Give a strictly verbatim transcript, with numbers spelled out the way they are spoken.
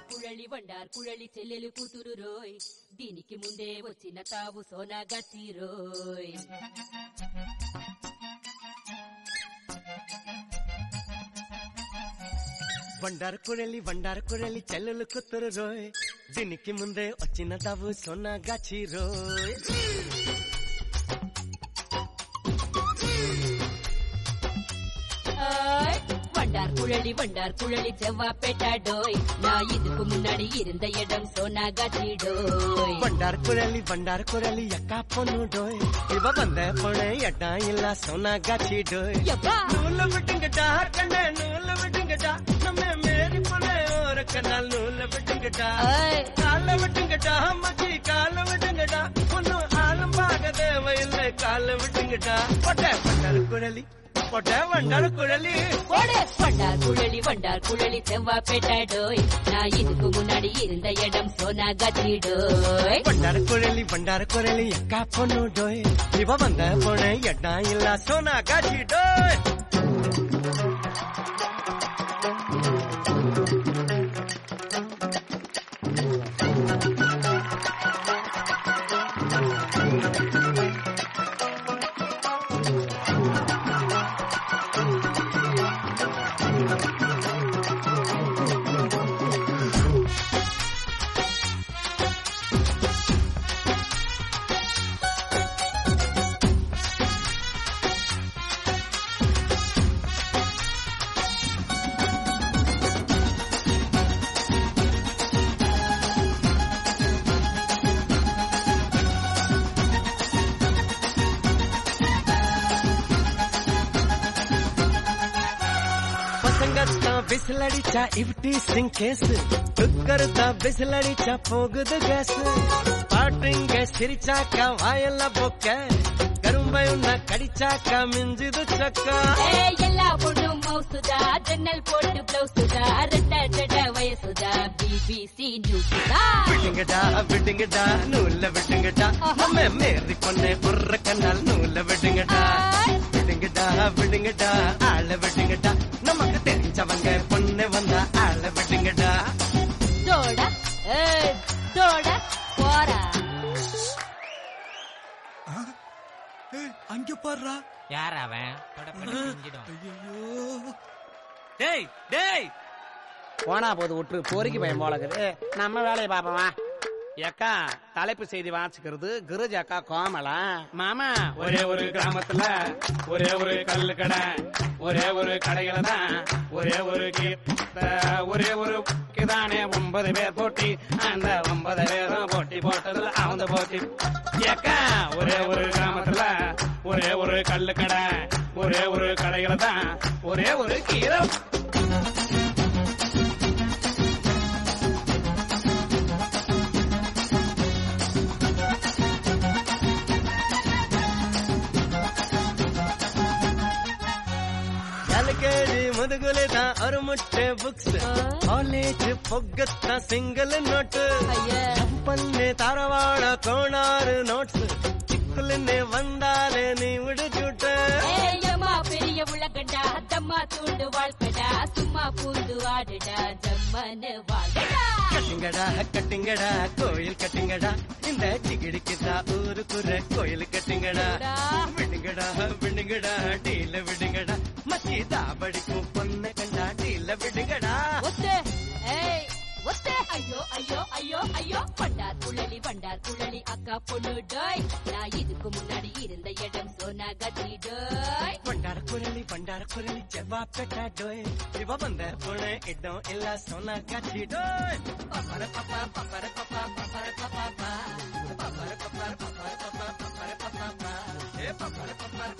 కుళలి వండార్ కుళలి చెల్లెలు కూతురు రోయ్ దీనికి ముందే వచ్చిన తావు సోనా గచ్చి రోయ్ వండారు కుళలి వండారు కుళలి చెల్లెలు కూతురు రోయ్ దీనికి ముందే వచ్చిన తావు సోనా గచ్చి రోయ్ வண்டார் குழலி வண்டார் குழலி செவ்வா பெட்டாடோய் நான் இதுக்கு முன்னாடி இருந்த இடம் சோனாகாச்சி டோய் வண்டார் குழலி வண்டார் குழலி அக்கா பொண்ணு டோய் இவ வந்த பொண்ணு எட்டா இல்ல சோனாகாச்சி டோய் நூல விட்டுங்கடா கண்ணே நூல விட்டுங்கடா நம்ம மேரி பொண்ணு ஒரு கண்ணால் நூல விட்டுங்கடா கால விட்டுங்கடா மச்சி கால விட்டுங்கடா பொண்ணு ஆளும் பார்க்க தேவையில்லை கால விட்டுங்கடா பொட்ட வண்டார் குழலி பொட்ட வண்டார் குழலி வண்டார் குழலி வண்டார் குழலி செவ்வா பெட்டாடோய் நான் இதுக்கு முன்னாடி இருந்த இடம் சோனாகாச்சி டோய் வண்டார் குழலி வண்டார் குழலி அக்கா பொண்ணு டோய் இவ வந்த பொண்ணு எட்டா இல்ல சோனாகாச்சி டோய் ಬಿಸಿಲಡಿಚಾ ಇವ್ಟಿ ಸಿಂಗ್ ಕೇಸ್ ತುಕ್ಕರ್ತ ಬಿಸಿಲಡಿಚಾ போகுது கேஸ் பாட்டுங்க சிரிச்சாக்கா வாயெல்ல பொக்க கரும்பை உன்ன கடிச்சாக்கா மிஞ்சுது சக்கா எல்லா பொண்ணும் மவுசுதா ஜன்னல் போட்டு பிளவுசுதா ரெட்ட ஜட வயசுதா பிபிசி நியூஸ்தா விட்டுங்கடா விட்டுங்கடா நூல்ல விட்டுங்கடா நம்ம மேரி பொண்ணே புர்ற கண்ணால் நூல்ல விட்டுங்கடா விடுங்கடா விடுங்கடா ஆள விட்டுங்கடா நமக்கு தெரிஞ்சவங்க பொண்ணு வந்தா ஆள விட்டுங்கடா தோட தோட போறா அங்க பாடுறா யார் அவன் டேய் டேய் போனா போது விட்டு பொறுக்கி பயம் போலக்குது நம்ம வேலையை பாப்போமா எக்கா தலைப்பு செய்தி வாசிக்கிறது கிருஜ் அக்கா கோமலா மாமா ஒரே ஒரு கிராமத்துல ஒரே ஒரு கல்லு கடை ஒரே ஒரு கடையில தான் ஒரே ஒரு ஒரே ஒரு தானே ஒன்பது பேர் போட்டி அந்த ஒன்பது பேரும் போட்டி போட்டதுல அவங்க போட்டி எக்கா ஒரே ஒரு கிராமத்துல ஒரே ஒரு கல்லு கடை ஒரே ஒரு கடையில தான் ஒரே ஒரு கீரை முதுகுலதா ஒரு முட்டை புக்ஸ் காலேஜ் பொggத்தா சிங்கிள் நோட்டு பண்ணு தரவாட கோணாறு நோட்ஸ் சிக்குலன்னு வந்தாலே நீ விடுச்சுட்ட பெரிய உலகண்டா தம்மா தூண்டு வாழ்க்கடா சும்மா பூந்து வாடுடா ஜம்மனு வாடடா கட்டுங்கடா கட்டுங்கடா கோயில் கட்டுங்கடா இந்த சிகிடிக்குதா ஊருக்குற கோயில் கட்டுங்கடா விடுங்கடா விடுங்கடா டீல விடுங்கடா மச்சி தாபடிக்கும் பொண்ணு கண்டா டீல விடுங்கடா ஐயோ ஐயோ ஐயோ ஐயோ வண்டார் குழலி வண்டார் குழலி அக்கா பொண்ணு டோய் நான் இதுக்கு முன்னாடி இருந்த இடம் சோனாகாச்சி டோய் வண்டார் குழலி வண்டார் குழலி செவ்வா பெட்டா டோய் இவ வந்த பொண்ணு இடம் இல்ல சோனாகாச்சி டோய் பப்பர பப்பா பப்பர பப்பா பப்பர பப்பா பப்பர பப்பா பப்பர பப்பா பப்பர பப்பா ஏ பப்பர பப்பா